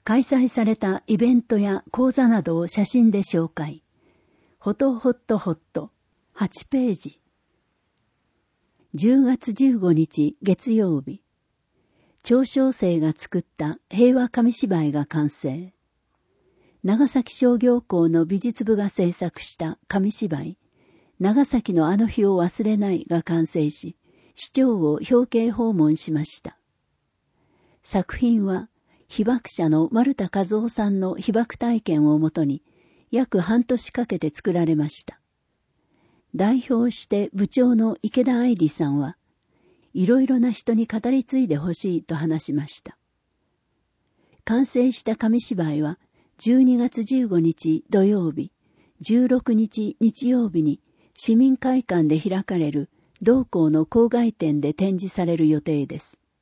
開催されたイベントや講座などを写真で紹介。ほとほっとほっと、8ページ。10月15日月曜日。長小生が作った平和紙芝居が完成。長崎商業校の美術部が制作した紙芝居、長崎のあの日を忘れないが完成し、市長を表敬訪問しました。作品は、被爆者の丸田和夫さんの被爆体験をもとに、約半年かけて作られました。代表して部長の池田愛理さんは、いろいろな人に語り継いでほしいと話しました。完成した紙芝居は、12月15日土曜日、16日日曜日に市民会館で開かれる同校の校外展で展示される予定です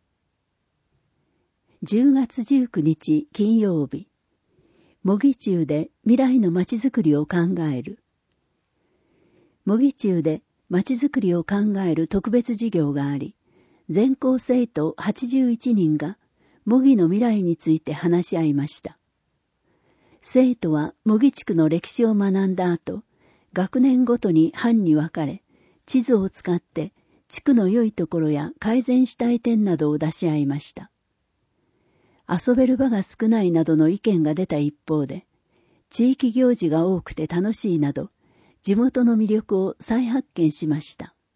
。10月19日金曜日、模擬中で未来のまちづくりを考える。模擬中でまちづくりを考える特別授業があり、全校生徒81人が模擬の未来について話し合いました。生徒は模擬地区の歴史を学んだ後、学年ごとに班に分かれ、地図を使って地区の良いところや改善したい点などを出し合いました。遊べる場が少ないなどの意見が出た一方で、地域行事が多くて楽しいなど、地元の魅力を再発見しました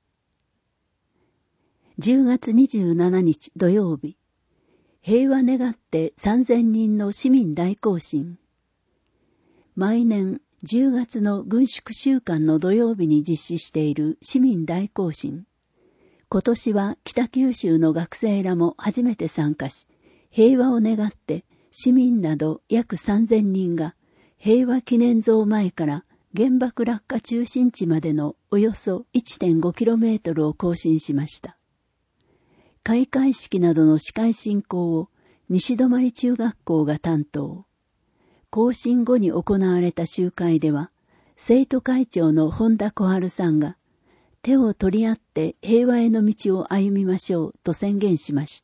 。10月27日土曜日、平和願って3000人の市民大行進。毎年10月の軍縮週間の土曜日に実施している市民大行進。今年は北九州の学生らも初めて参加し、平和を願って市民など約3000人が平和記念像前から原爆落下中心地までのおよそ 1.5km を行進しました。開会式などの司会進行を西泊中学校が担当。行進後に行われた集会では、生徒会長の本田小春さんが、手を取り合って平和への道を歩みましょうと宣言しました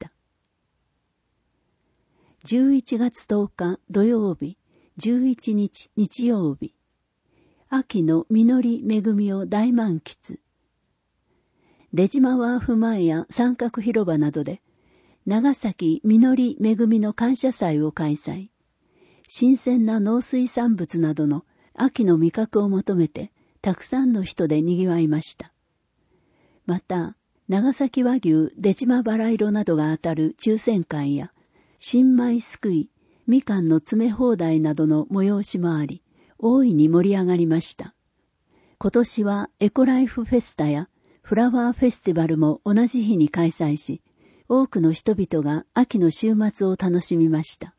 。11月10日土曜日、11日日曜日、秋の実り恵みを大満喫。出島ワーフ前や三角広場などで、長崎実り恵みの感謝祭を開催。新鮮な農水産物などの秋の味覚を求めてたくさんの人で賑わいました。また、長崎和牛出島バラ色などが当たる抽選会や新米すくい、みかんの詰め放題などの催しもあり、大いに盛り上がりました。今年はエコライフフェスタやフラワーフェスティバルも同じ日に開催し、多くの人々が秋の週末を楽しみました。